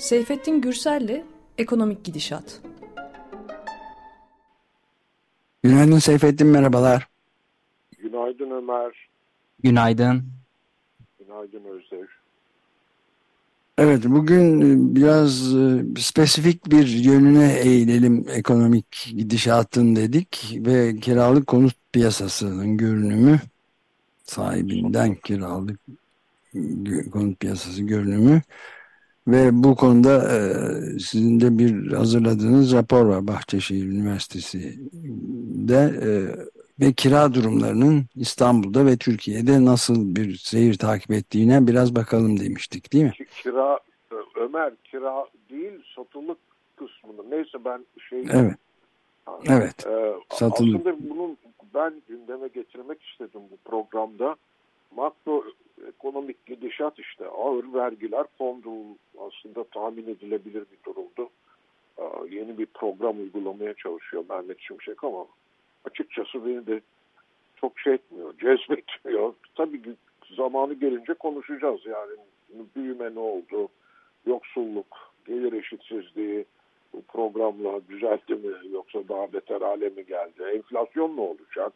Seyfettin Gürsel'le Ekonomik Gidişat. Günaydın Seyfettin, merhabalar. Günaydın Ömer. Günaydın. Günaydın Özdeş. Evet, bugün biraz spesifik bir yönüne eğilelim ekonomik gidişatın dedik ve kiralık konut piyasasının görünümü, sahibinden kiralık konut piyasası görünümü ve bu konuda sizin de bir hazırladığınız rapor var Bahçeşehir Üniversitesi'de ve kira durumlarının İstanbul'da ve Türkiye'de nasıl bir seyir takip ettiğine biraz bakalım demiştik, değil mi? Kira, Ömer kira değil satılık kısmını. Neyse ben Evet, evet. Satılık. aslında bunu ben gündeme getirmek istedim bu programda. Makro ekonomik gidişat işte ağır vergiler kondu, aslında tahmin edilebilir bir durumdu. Yeni bir program uygulamaya çalışıyor Mehmet Şimşek ama açıkçası beni de çok şey etmiyor, cezbetmiyor. Tabii ki zamanı gelince konuşacağız yani. Büyüme ne oldu, yoksulluk, gelir eşitsizliği bu programla düzeltti mi yoksa daha beter hale mi geldi, enflasyon ne olacak?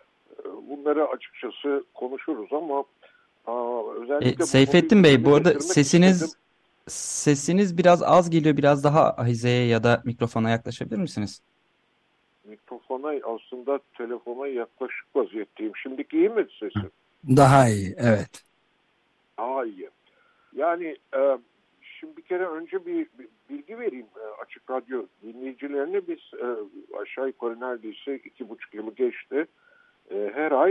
Bunları açıkçası konuşuruz ama özellikle bu konuyu Seyfettin Bey, gündeme bu arada getirmek istedim. sesiniz biraz az geliyor. Biraz daha hizeye ya da mikrofona yaklaşabilir misiniz? Mikrofona aslında telefona yaklaşık vaziyetteyim. Şimdiki iyi mi sesim? Daha iyi, evet. Daha iyi. Yani şimdi bir kere önce bir bilgi vereyim Açık Radyo dinleyicilerine. Biz aşağı yukarı neredeyse 2,5 yılı geçti. Her ay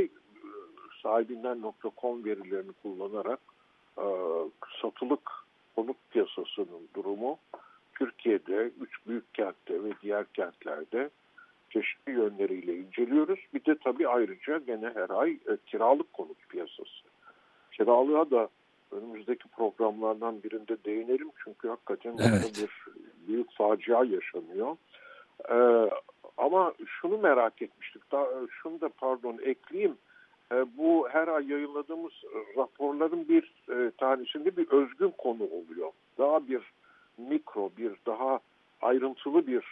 sahibinden.com verilerini kullanarak e, satılık konut piyasasının durumu Türkiye'de, 3 büyük kentte ve diğer kentlerde çeşitli yönleriyle inceliyoruz. Bir de tabii ayrıca gene her ay kiralık konut piyasası. Kiralığa da önümüzdeki programlardan birinde değinelim çünkü hakikaten orada Evet. bir büyük facia yaşanıyor. Ama şunu merak etmiştik. Şunu da ekleyeyim. Bu her ay yayınladığımız raporların bir tanesinde bir özgün konu oluyor. Daha bir mikro, bir daha ayrıntılı bir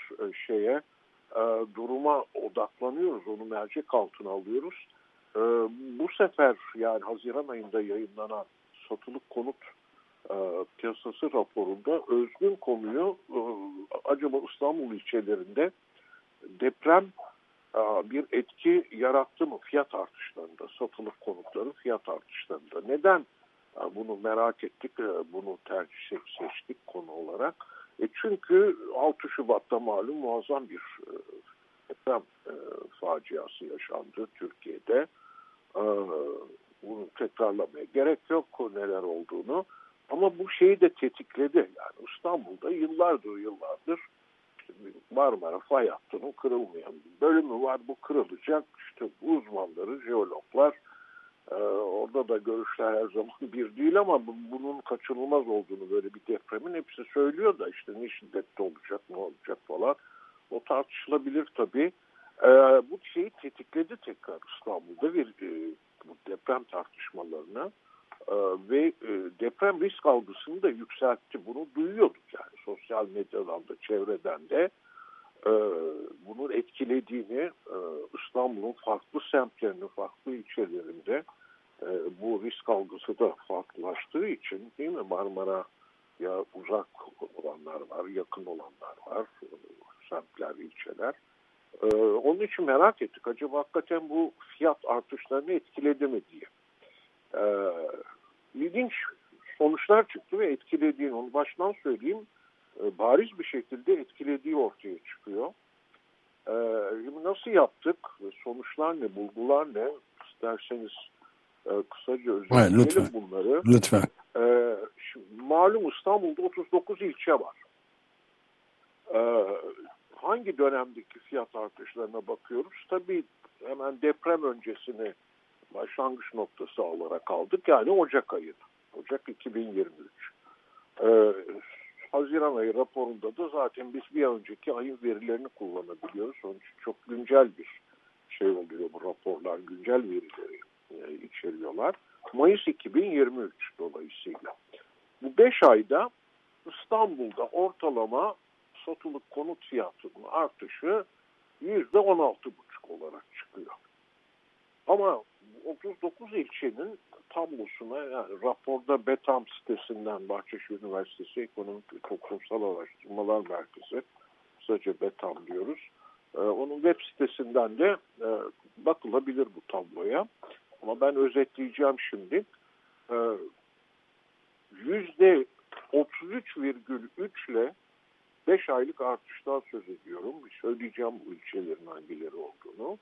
duruma odaklanıyoruz. Onu mercek altına alıyoruz. Bu sefer yani Haziran ayında yayınlanan satılık konut piyasası raporunda özgün konuyu acaba İstanbul ilçelerinde deprem bir etki yarattı mı fiyat artışlarında, satılık konutların fiyat artışlarında? Neden bunu merak ettik, bunu seçtik konu olarak? Çünkü 6 Şubat'ta malum muazzam bir deprem faciası yaşandı Türkiye'de. Bunu tekrarlamaya gerek yok neler olduğunu. Ama bu şeyi de tetikledi. Yani İstanbul'da yıllardır Marmara fay hattının kırılmayan bir bölümü var. Bu kırılacak. İşte uzmanları, jeologlar orada da görüşler her zaman bir değil ama bunun kaçınılmaz olduğunu böyle bir depremin hepsi söylüyor da işte ne şiddetli olacak, ne olacak falan. O tartışılabilir tabii. Bu şeyi tetikledi tekrar İstanbul'da bu deprem tartışmalarına ve deprem risk algısını da yükseltti. Bunu duyuyorduk yani sosyal medyadan da çevreden de bunun etkilediğini İstanbul'un farklı semtlerinin, farklı ilçelerinde bu risk algısı da farklılaştığı için değil mi Marmara ya uzak olanlar var, yakın olanlar var, semtler, ilçeler. Onun için merak ettik. Acaba hakikaten bu fiyat artışlarını etkiledi mi diye. İlginç sonuçlar çıktı ve etkilediğini, onu baştan söyleyeyim, bariz bir şekilde etkilediği ortaya çıkıyor. Nasıl yaptık? Sonuçlar ne? Bulgular ne? İsterseniz kısaca Evet, özetleyelim lütfen. bunları. Lütfen. Şimdi, malum İstanbul'da 39 ilçe var. Hangi dönemdeki fiyat artışlarına bakıyoruz? Tabii hemen deprem öncesini başlangıç noktası olarak aldık. Yani Ocak ayı. Ocak 2023. Haziran ayı raporunda da zaten biz bir önceki ayın verilerini kullanabiliyoruz. Onun için çok güncel bir şey oluyor bu raporlar. Güncel verileri içeriyorlar. Mayıs 2023 dolayısıyla. Bu 5 ayda İstanbul'da ortalama satılık konut fiyatının artışı %16,5 olarak çıkıyor. Ama 39 ilçenin tablosuna, yani raporda BETAM sitesinden, Bahçeşehir Üniversitesi Ekonomik ve Toplumsal Araştırmalar Merkezi, kısaca BETAM diyoruz. Onun web sitesinden de bakılabilir bu tabloya. Ama ben özetleyeceğim şimdi. %33,3 ile 5 aylık artıştan söz ediyorum. Söyleyeceğim bu ilçelerin hangileri olduğunu.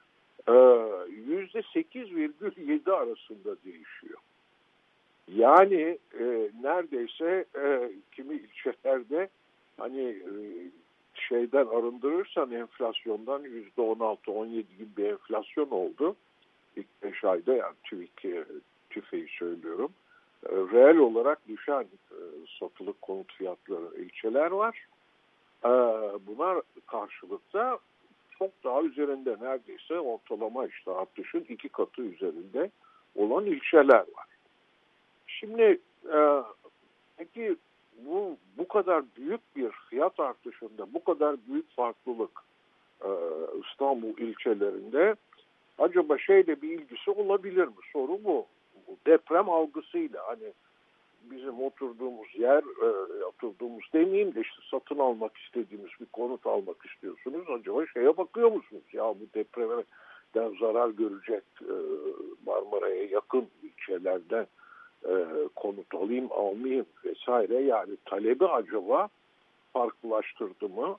%8,7 arasında değişiyor. Yani neredeyse kimi ilçelerde hani şeyden arındırırsan enflasyondan %16-17 gibi bir enflasyon oldu. İlk 5 ayda, yani TÜFE'yi söylüyorum. Reel olarak düşen satılık konut fiyatları ilçeler var. Buna karşılıkta çok daha üzerinde, neredeyse ortalama işte artışın 2 katı üzerinde olan ilçeler var. Şimdi peki bu kadar büyük bir fiyat artışında, bu kadar büyük farklılık İstanbul ilçelerinde acaba şeyle bir ilgisi olabilir mi? Soru bu. Deprem algısıyla, hani bizim oturduğumuz yer, oturduğumuz demeyeyim de işte satın almak istediğimiz bir konut almak istiyorsunuz. Acaba şeye bakıyor musunuz? Ya bu depremden zarar görecek Marmara'ya yakın ilçelerden konut alayım almayayım vesaire. Yani talebi acaba farklılaştırdı mı?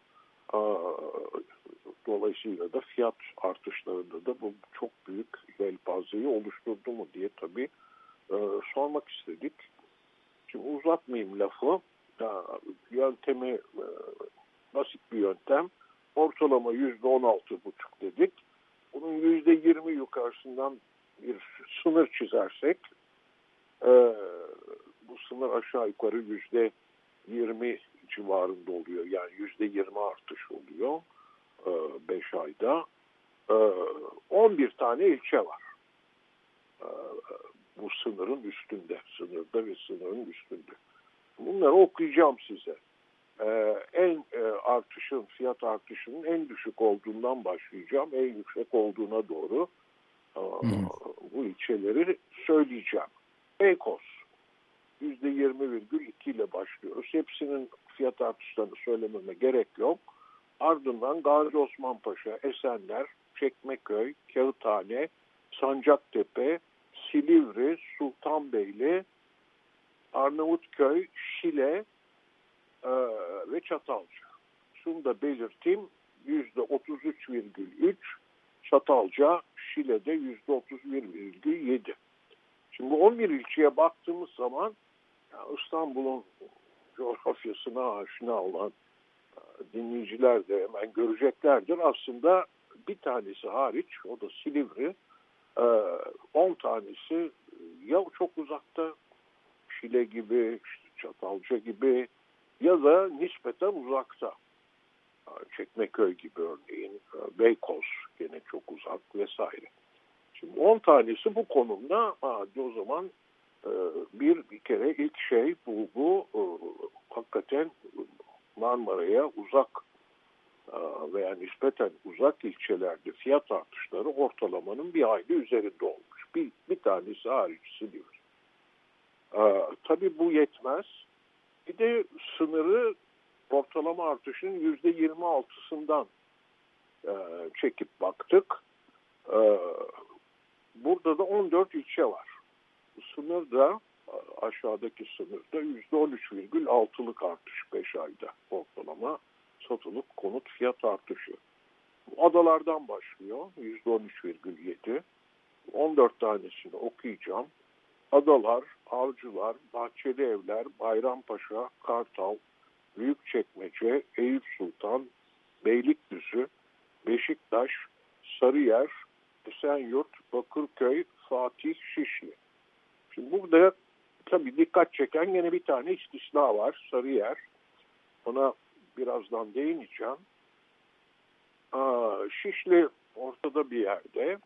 Dolayısıyla da fiyat artışlarında da bu çok büyük yelpazeyi oluşturdu mu diye tabii sormak istedik. Şimdi uzatmayayım lafı. Yöntemi basit bir yöntem. Ortalama %16,5 dedik. Bunun %20 yukarısından bir sınır çizersek, bu sınır aşağı yukarı %20 civarında oluyor. Yani %20 artış oluyor 5 ayda. 11 tane ilçe var. Bu sınırın üstünde, sınırda ve sınırın üstünde. Bunları okuyacağım size. Fiyat artışının en düşük olduğundan başlayacağım. En yüksek olduğuna doğru bu ilçeleri söyleyeceğim. Beykoz %20,2 ile başlıyoruz. Hepsinin fiyat artışlarını söylememe gerek yok. Ardından Gazi Osman Paşa, Esenler, Çekmeköy, Kağıthane, Sancaktepe, Silivri, Sultanbeyli, Arnavutköy, Şile ve Çatalca. Şunu da belirteyim, %33,3, Çatalca, Şile'de %31,7. Şimdi bu 11 ilçeye baktığımız zaman İstanbul'un coğrafyasına aşina olan dinleyiciler de hemen göreceklerdir. Aslında bir tanesi hariç, o da Silivri, 10 tanesi ya çok uzakta, Şile gibi, işte Çatalca gibi, ya da nispeten uzakta. Çekmeköy gibi örneğin, Beykoz gene çok uzak vesaire. Şimdi 10 tanesi bu konumda. O zaman bir kere ilk şey bu hakikaten Marmara'ya uzak veya nispeten uzak ilçelerde fiyat artışları ortalamanın bir hayli üzerinde olmuş. Bir tanesi hariç Silivri. Tabii bu yetmez. Bir de sınırı ortalama artışın %26'sından çekip baktık. Burada da 14 ilçe var. Sınırda, aşağıdaki sınırda %13,6'lık artış 5 ayda ortalama satılık konut fiyat artışı. Adalardan başlıyor %13,7. 14 tanesini okuyacağım. Adalar, Avcılar, Bahçelievler, Bayrampaşa, Kartal, Büyükçekmece, Eyüp Sultan, Beylikdüzü, Beşiktaş, Sarıyer, Esenyurt, Bakırköy, Fatih, Şişli. Şimdi burada tabii dikkat çeken yine bir tane istisna var, Sarıyer. Ona birazdan değineceğim. Şişli ortada bir yerde.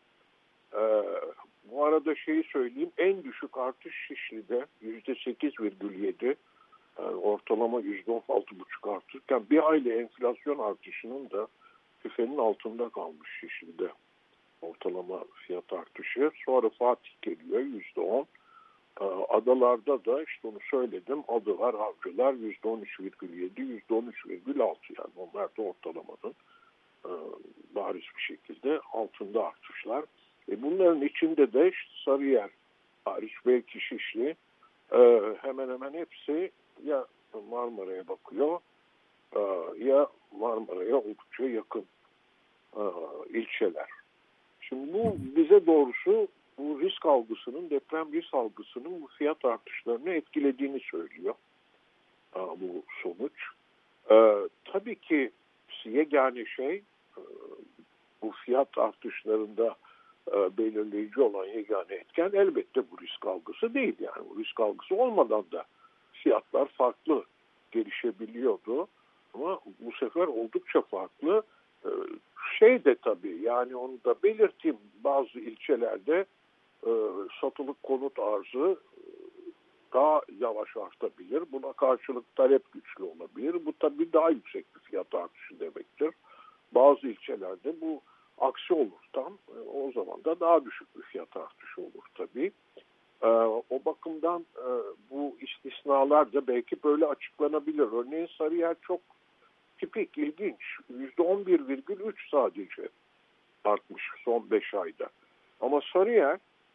Bu arada şeyi söyleyeyim, en düşük artış Şişli'de %8,7. Yani ortalama %16,5 artırken bir aile enflasyon artışının da küfenin altında kalmış Şişli'de ortalama fiyat artışı. Sonra Fatih geliyor %10. Adalarda da işte onu söyledim. Adalar, Avcılar %13,7, %13,6 yani onlar da ortalamanın bariz bir şekilde altında artışlar. Bunların içinde de işte Sarıyer hariç belki Şişli hemen hemen hepsi ya Marmara'ya bakıyor ya Marmara'ya oldukça yakın ilçeler. Şimdi bu bize doğrusu bu risk algısının, deprem risk algısının bu fiyat artışlarını etkilediğini söylüyor bu sonuç. Tabii ki yegane şey bu fiyat artışlarında belirleyici olan yegane etken elbette bu risk algısı değil. Yani bu risk algısı olmadan da fiyatlar farklı gelişebiliyordu. Ama bu sefer oldukça farklı. Şey de tabii yani onu da belirteyim, bazı ilçelerde satılık konut arzı daha yavaş artabilir. Buna karşılık talep güçlü olabilir. Bu tabii daha yüksek bir fiyat artışı demektir. Bazı ilçelerde bu aksi olur tam. O zaman da daha düşük bir fiyat artışı olur tabii. O bakımdan bu istisnalar da belki böyle açıklanabilir. Örneğin Sarıyer çok tipik, ilginç. %11,3 sadece artmış son 5 ayda. Ama Sarıyer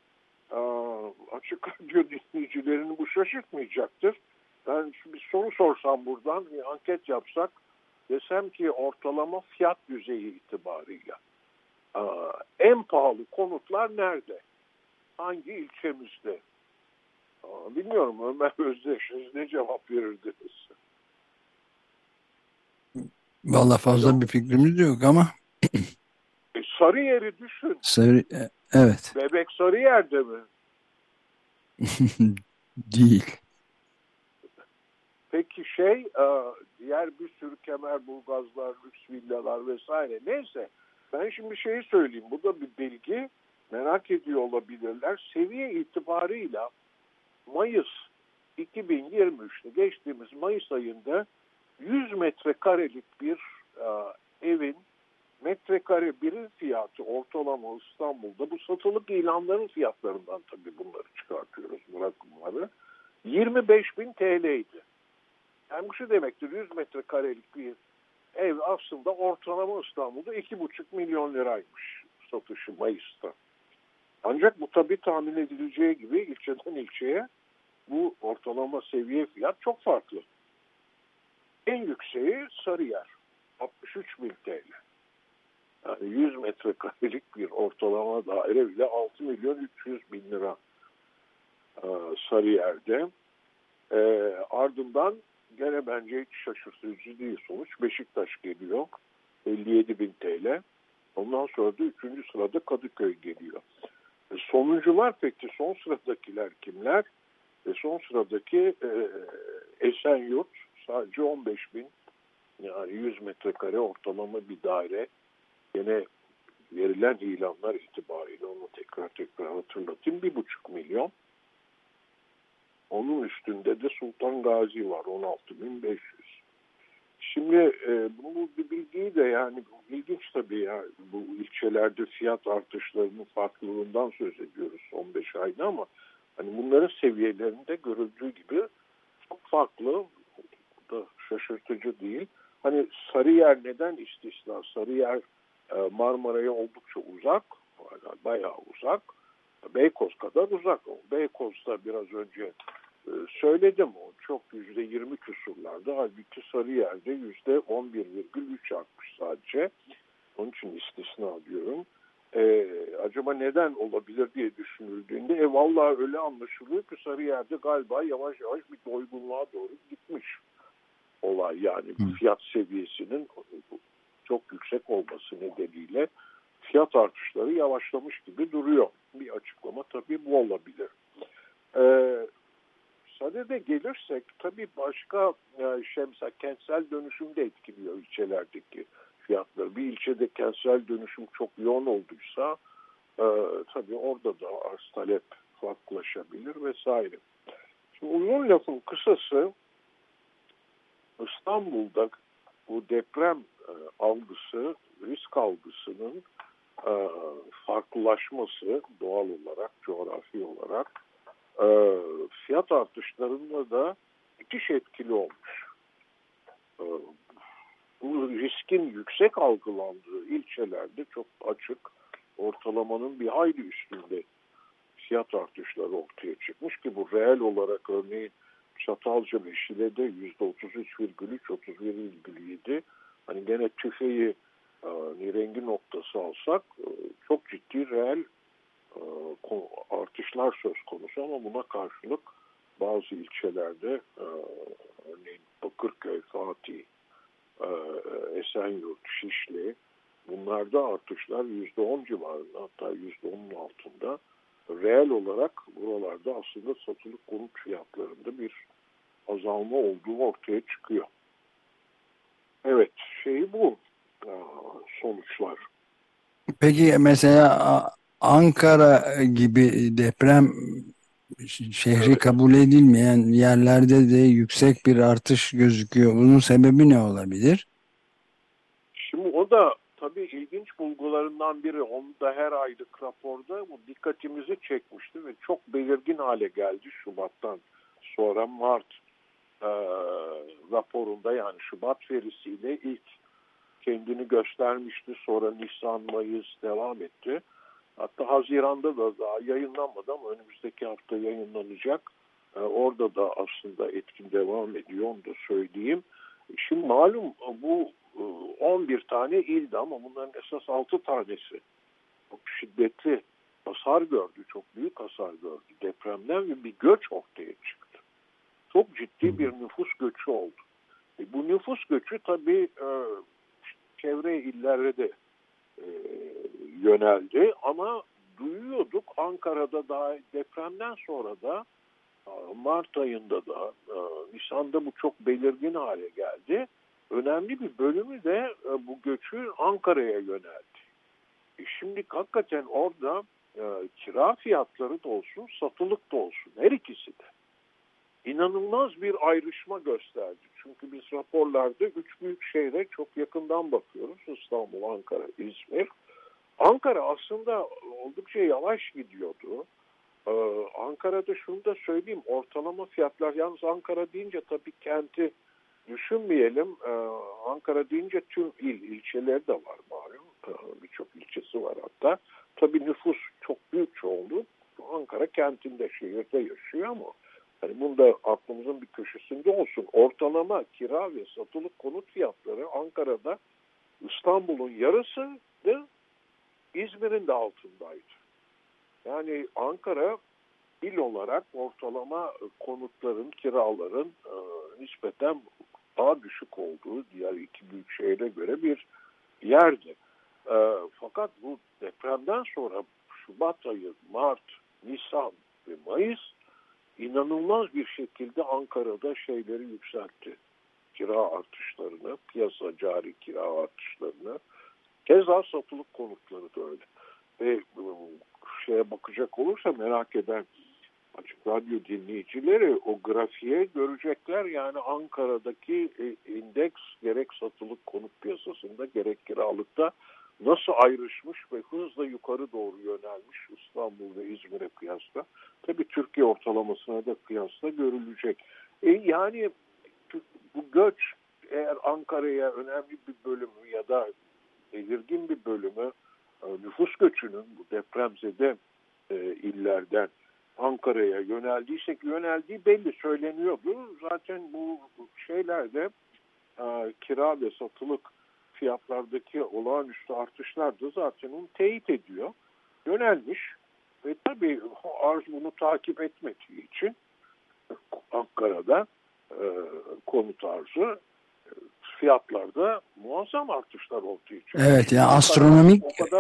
açık radyo dinleyicilerini bu şaşırtmayacaktır. Ben bir soru sorsam buradan, bir anket yapsak, desem ki ortalama fiyat düzeyi itibarıyla en pahalı konutlar nerede? Hangi ilçemizde? Bilmiyorum Ömer Özdeş, siz ne cevap verirdiniz? Vallahi fazla bir fikrimiz yok ama Sarıyer'i düşün. Evet. Bebek Sarıyer'de mi? Değil. Peki diğer bir sürü Kemerburgazlar, lüks villalar vesaire. Neyse, ben şimdi şeyi söyleyeyim. Bu da bir bilgi. Merak ediyor olabilirler. Seviye itibarıyla Mayıs 2023'te geçtiğimiz Mayıs ayında 100 metrekarelik bir evin metrekare birim fiyatı ortalama İstanbul'da, bu satılık ilanların fiyatlarından tabii bunları çıkartıyoruz, bu rakamları, 25.000 TL'ydi. Yani bu şu demektir, 100 metrekarelik bir ev aslında ortalama İstanbul'da 2,5 milyon liraymış satışı Mayıs'ta. Ancak bu tabii tahmin edileceği gibi ilçeden ilçeye bu ortalama seviye fiyat çok farklı. En yükseği Sarıyer, 63.000 TL. Yani 100 metrekarelik bir ortalama daire bile 6.300.000 lira Sarıyer'de. Ardından gene bence hiç şaşırtıcı değil sonuç. Beşiktaş geliyor, 57.000 TL. Ondan sonra da 3. sırada Kadıköy geliyor. Sonuncular peki, son sıradakiler kimler? Son sıradaki Esenyurt, sadece 15.000, yani 100 metrekare ortalama bir daire. Yine verilen ilanlar itibariyle onu tekrar hatırlatayım, 1,5 milyon. Onun üstünde de Sultan Gazi var, 16.500. Şimdi bu bir bilgiyi de, yani ilginç tabii ya, bu ilçelerde fiyat artışlarının farklılığından söz ediyoruz son 5 ayda, ama hani bunların seviyelerinde görüldüğü gibi çok farklı, bu da şaşırtıcı değil. Hani Sarıyer neden istisna? Sarıyer Marmara'ya oldukça uzak, bayağı uzak. Beykoz kadar uzak. Beykoz'da biraz önce söyledim, o çok %20 küsurlarda. Halbuki Sarıyer'de %11,3 artmış sadece. Onun için istisna diyorum. Acaba neden olabilir diye düşünüldüğünde vallahi öyle anlaşılıyor ki Sarıyer'de galiba yavaş yavaş bir doygunluğa doğru gitmiş olay. Yani fiyat seviyesinin çok yüksek olması nedeniyle fiyat artışları yavaşlamış gibi duruyor. Bir açıklama tabii bu olabilir. Sadede gelirsek tabii başka mesela kentsel dönüşüm de etkiliyor ilçelerdeki fiyatları. Bir ilçede kentsel dönüşüm çok yoğun olduysa tabii orada da arz talep farklılaşabilir vesaire. Şimdi uzun lafın kısası, İstanbul'da bu deprem algısı, risk algısının farklılaşması doğal olarak, coğrafi olarak fiyat artışlarında da müthiş etkili olmuş. Bu riskin yüksek algılandığı ilçelerde çok açık, ortalamanın bir hayli üstünde fiyat artışları ortaya çıkmış ki bu reel olarak örneğin Çatalca ve Şile'de %33,3, 31,7. Hani gene tüfeği nirengi noktası alsak çok ciddi reel artışlar söz konusu ama buna karşılık bazı ilçelerde örneğin Bakırköy, Fatih, Esenyurt, Şişli bunlarda artışlar %10 civarında hatta %10'un altında. Reel olarak buralarda aslında satılık konut fiyatlarında bir azalma olduğu ortaya çıkıyor. Evet, bu sonuçlar. Peki mesela Ankara gibi deprem şehri kabul edilmeyen yerlerde de yüksek bir artış gözüküyor. Bunun sebebi ne olabilir? Şimdi o da tabii ilginç bulgularından biri. Onu da her aylık raporda bu dikkatimizi çekmişti ve çok belirgin hale geldi Şubat'tan sonra Mart raporunda, yani Şubat verisiyle ilk kendini göstermişti. Sonra Nisan, Mayıs devam etti. Hatta Haziran'da da daha yayınlanmadı ama önümüzdeki hafta yayınlanacak. Orada da aslında etkin devam ediyor, onu da söyleyeyim. Şimdi malum bu 11 tane ildi ama bunların esas 6 tanesi çok şiddetli hasar gördü, çok büyük hasar gördü depremden ve bir göç ortaya çıktı. Çok ciddi bir nüfus göçü oldu. Bu nüfus göçü tabii çevre illere de yöneldi ama duyuyorduk Ankara'da daha depremden sonra da Mart ayında da Nisan'da bu çok belirgin hale geldi. Önemli bir bölümü de bu göçün Ankara'ya yöneldi. Şimdi hakikaten orada kira fiyatları da olsun, satılık da olsun, her ikisi de inanılmaz bir ayrışma gösterdi. Çünkü biz raporlarda üç büyük şehre çok yakından bakıyoruz. İstanbul, Ankara, İzmir. Ankara aslında oldukça yavaş gidiyordu. Ankara'da şunu da söyleyeyim, ortalama fiyatlar, yalnız Ankara deyince tabii kenti düşünmeyelim. Ankara deyince tüm ilçeleri de var malum. Birçok ilçesi var hatta. Tabii nüfus çok büyük çoğunluk Ankara kentinde, şehirde yaşıyor ama hani bunda aklımızın bir köşesinde olsun. Ortalama kira ve satılık konut fiyatları Ankara'da İstanbul'un yarısıydı, İzmir'in de altındaydı. Yani Ankara il olarak ortalama konutların, kiraların nispeten daha düşük olduğu diğer iki büyük şehre göre bir yerdi. Fakat bu depremden sonra Şubat ayı, Mart, Nisan ve Mayıs inanılmaz bir şekilde Ankara'da şeyleri yükseltti. Kira artışlarını, piyasa cari kira artışlarını, keza satılık konutları da öyle. Ve şeye bakacak olursa merak eden Açık Radyo dinleyicileri o grafiğe görecekler. Yani Ankara'daki indeks gerek satılık konut piyasasında gerek kiralıkta nasıl ayrışmış ve hızla yukarı doğru yönelmiş İstanbul ve İzmir'e kıyasla. Tabii Türkiye ortalamasına da kıyasla görülecek. Yani bu göç eğer Ankara'ya önemli bir bölümü ya da belirgin bir bölümü nüfus göçünün bu depremzede illerden Ankara'ya yöneldiği belli, söyleniyordu. Zaten bu şeylerde kira ve satılık fiyatlardaki olağanüstü artışlar da zaten onu teyit ediyor. Yönelmiş ve tabii arz bunu takip etmediği için Ankara'da konut arzı fiyatlarda muazzam artışlar ortaya çıkıyor. Evet, yani astronomik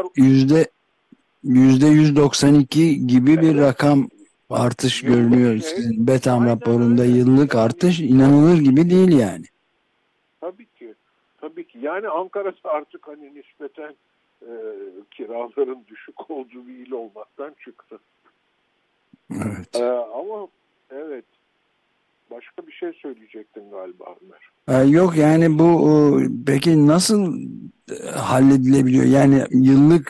%192 gibi bir rakam artış görünüyor. Sizin BETAM raporunda öyle. Yıllık artış inanılır gibi değil yani. Tabii ki. Yani Ankara'da artık hani nispeten kiraların düşük olduğu bir il olmaktan çıktı. Evet. Ama evet, başka bir şey söyleyecektin galiba Ömer. Yok yani bu peki nasıl halledilebiliyor? Yani yıllık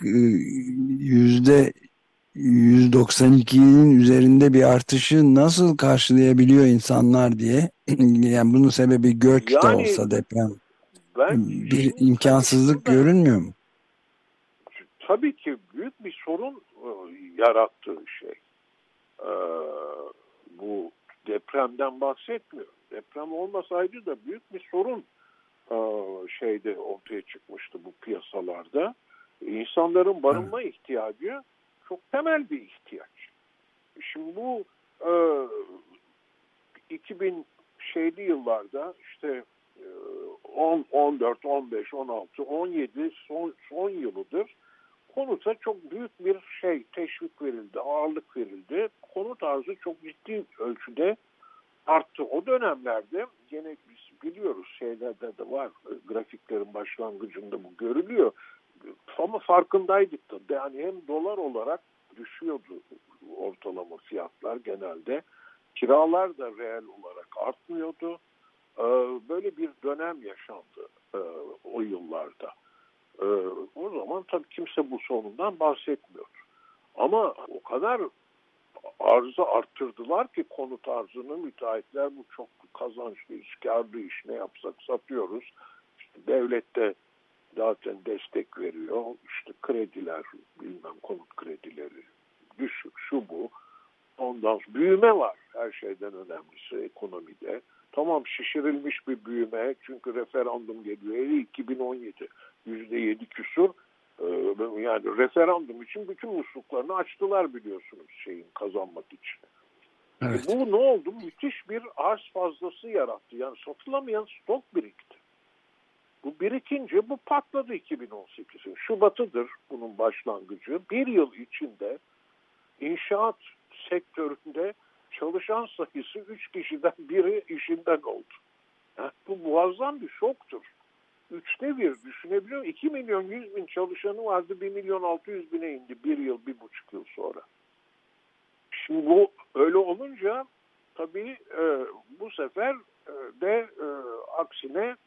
%192'nin üzerinde bir artışı nasıl karşılayabiliyor insanlar diye. Yani bunun sebebi göç de Yani olsa deprem ben bir şimdi tabii imkansızlık şurada görünmüyor mu? tabii ki büyük bir sorun yarattığı şey. E, Bu depremden bahsetmiyorum. Deprem olmasaydı da büyük bir sorun şeyde ortaya çıkmıştı bu piyasalarda. İnsanların barınma ihtiyacı çok temel bir ihtiyaç. Şimdi bu 2000 şeyli yıllarda işte 10, 14, 15, 16, 17 son yılıdır konuta çok büyük bir teşvik verildi, ağırlık verildi. Konut arzı çok ciddi ölçüde arttı. O dönemlerde gene biz biliyoruz şeylerde de var, grafiklerin başlangıcında bu görülüyor. Ama farkındaydık da yani hem dolar olarak düşüyordu ortalama fiyatlar genelde. Kiralar da reel olarak artmıyordu. Böyle bir dönem yaşandı o yıllarda. O zaman tabii kimse bu sorundan bahsetmiyor. Ama o kadar arzı arttırdılar ki konut arzını müteahhitler bu çok kazançlı iş, kârlı iş ne yapsak satıyoruz. İşte devlet de zaten destek veriyor. İşte krediler, bilmem konut kredileri düşük, şu bu. Ondan sonra büyüme var her şeyden önemlisi ekonomide. Tamam şişirilmiş bir büyüme çünkü referandum geliyor. 2017 %7 küsur. Yani referandum için bütün musluklarını açtılar biliyorsunuz kazanmak için. Evet. Bu ne oldu? Müthiş bir arz fazlası yarattı. Yani satılamayan stok birikti. Bu birikince bu patladı 2018'in. Şubatıdır bunun başlangıcı. Bir yıl içinde inşaat sektöründe çalışan sayısı 3 kişiden biri işinden oldu. Bu muazzam bir şoktur. 1/3 düşünebiliyor musun? 2 milyon 100 bin çalışanı vardı, 1 milyon 600 bine indi bir yıl, 1,5 yıl sonra. Şimdi bu öyle olunca tabii bu sefer de aksine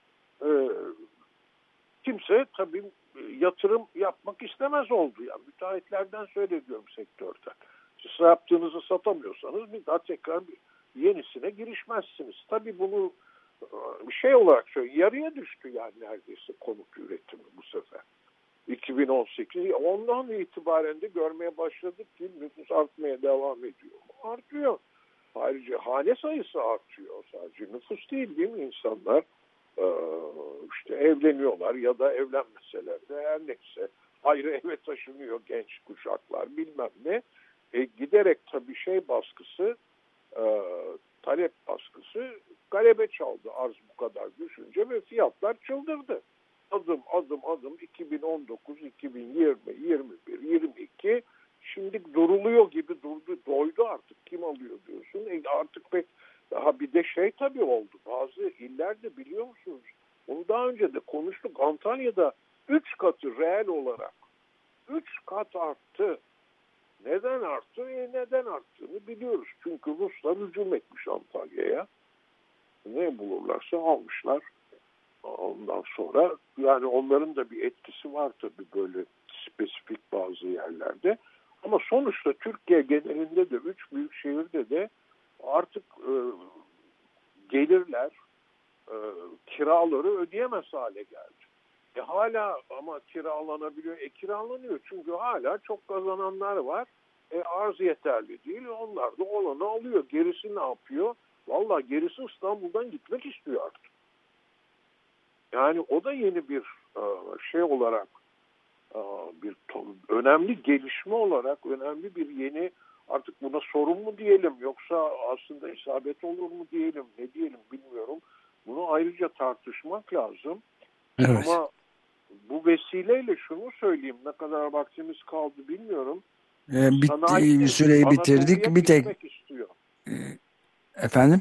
kimse tabii yatırım yapmak istemez oldu. Yani müteahhitlerden söylediyorum sektörden. Siz yaptığınızı satamıyorsanız bir daha tekrar yenisine girişmezsiniz. Tabii bunu olarak söyleyeyim, yarıya düştü yani neredeyse konut üretimi bu sefer. 2018 ondan itibaren de görmeye başladık ki nüfus artmaya devam ediyor. Artıyor. Ayrıca hane sayısı artıyor. Sadece nüfus değil mi insanlar? İşte evleniyorlar ya da evlenmeseler de her neyse ayrı eve taşınıyor genç kuşaklar bilmem ne. Giderek tabii baskısı talep baskısı galebe çaldı arz bu kadar düşünce ve fiyatlar çıldırdı. Adım 2019, 2020, 21, 22 şimdi duruluyor gibi doydu artık kim alıyor diyorsun. Artık pek daha bir de tabii oldu. Bazı illerde biliyor musunuz? Onu daha önce de konuştuk. Antalya'da 3 katı reel olarak 3 kat arttı. Neden arttı? Neden arttığını biliyoruz. Çünkü Ruslar hücum etmiş Antalya'ya. Ne bulurlarsa almışlar. Ondan sonra yani onların da bir etkisi var tabii böyle spesifik bazı yerlerde. Ama sonuçta Türkiye genelinde de 3 büyük şehirde de artık gelirler kiraları ödeyemez hale geldi. Hala ama kiralanabiliyor. Kiralanıyor çünkü hala çok kazananlar var. Arz yeterli değil. Onlar da olanı alıyor. Gerisi ne yapıyor? Vallahi gerisi İstanbul'dan gitmek istiyor artık. Yani o da yeni bir olarak bir önemli gelişme olarak önemli bir yeni artık buna sorun mu diyelim yoksa aslında isabet olur mu diyelim ne diyelim bilmiyorum. Bunu ayrıca tartışmak lazım. Evet. Ama bu vesileyle şunu söyleyeyim ne kadar vaktimiz kaldı bilmiyorum. Bitti, süreyi bitirdik. Bir tek istiyor. efendim?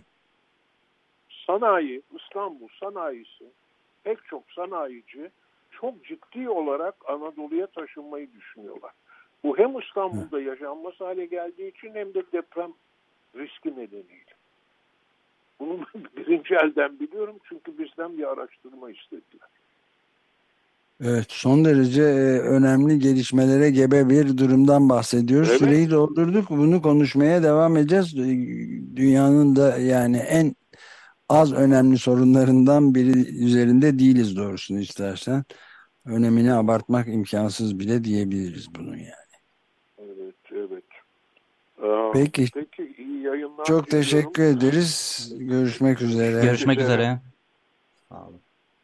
İstanbul sanayisi pek çok sanayici çok ciddi olarak Anadolu'ya taşınmayı düşünüyorlar. Bu hem İstanbul'da yaşanmaz hale geldiği için hem de deprem riski nedeniyle. Bunu birinci elden biliyorum çünkü bizden bir araştırma istediler. Evet, son derece önemli gelişmelere gebe bir durumdan bahsediyoruz. Evet. Süreyi doldurduk. Bunu konuşmaya devam edeceğiz. Dünyanın da yani en az önemli sorunlarından biri üzerinde değiliz doğrusunu istersen. Önemini abartmak imkansız bile diyebiliriz bunun yani. Evet, evet. Peki, Peki iyi yayınlar çok diliyorum. teşekkür ederiz. Görüşmek üzere. Görüşmek üzere.